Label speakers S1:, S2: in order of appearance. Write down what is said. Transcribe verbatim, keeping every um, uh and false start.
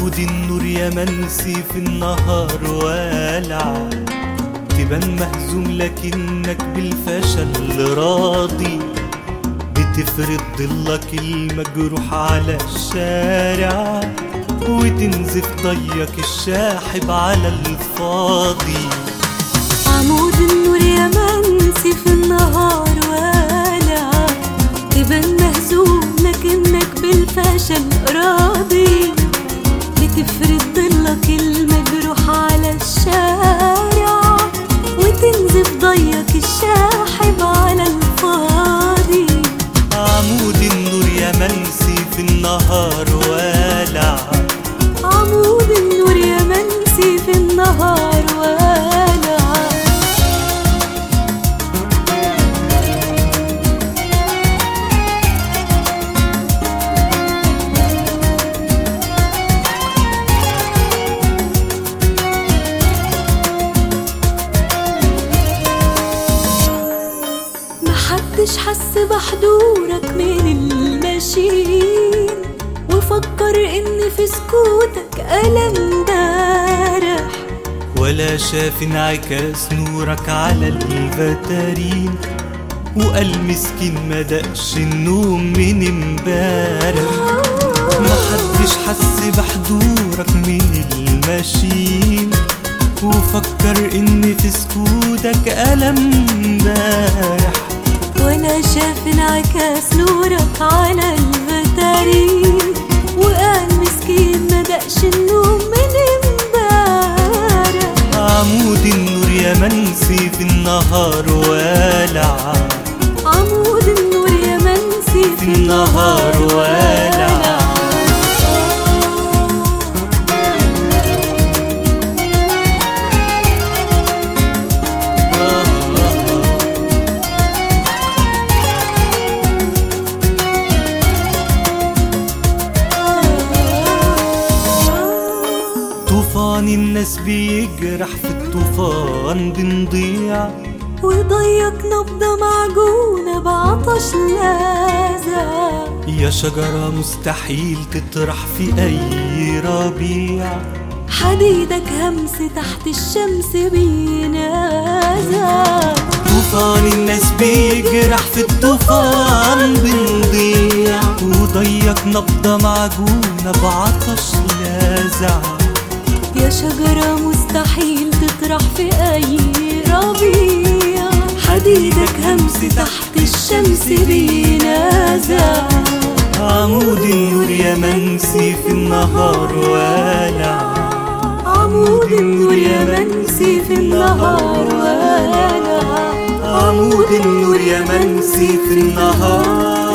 S1: عمود النور يا منسي في النهار والع، تبان مهزوم لكنك بالفشل راضي، بتفرد ضلك المجروح على الشارع وتنزف ضيك الشاحب على الفاضي.
S2: عمود النور يا منسي في النهار والع، تبان مهزوم لكنك بالفشل راضي، بتفرد ضلك المجروح على الشارع وتنزف ضيك الشاحب على الفاضي.
S1: عمود النور يا منسي في النهار والع،
S2: عمود النور يا منسي في النهار والع. محدش حس بحضورك من الماشيين، وفكر ان في سكوتك ألم دارح،
S1: ولا شاف انعكاس نورك على الفتارين، وقال مسكين ما دقش النوم من امبارح. محدش حس بحضورك من الماشيين، وفكر ان في سكوتك ألم دارح،
S2: ولا شاف انعكاس نورك على الفتارين، وقال مسكين ما دقش النوم من امبارح.
S1: عمود النور يا منسي في النهار والع،
S2: عمود النور يا منسي
S1: في النهار والع. طوفان الناس بيجرح في الطوفان بنضيع،
S2: وضيق نبضة معجونة بعطش لاذع،
S1: يا شجرة مستحيل تطرح في أي ربيع،
S2: حديدك همس تحت الشمس بينازع.
S1: طوفان الناس بيجرح في الطوفان بنضيع، وضيق نبضة معجونة بعطش لاذع،
S2: يا شجرة مستحيل تطرح في أي ربيع، حديدك همس تحت الشمس بينازع.
S1: عمود النور يا منسي في النهار والع،
S2: عمود النور يا منسي في النهار والع.
S1: عمود النور يا منسي في النهار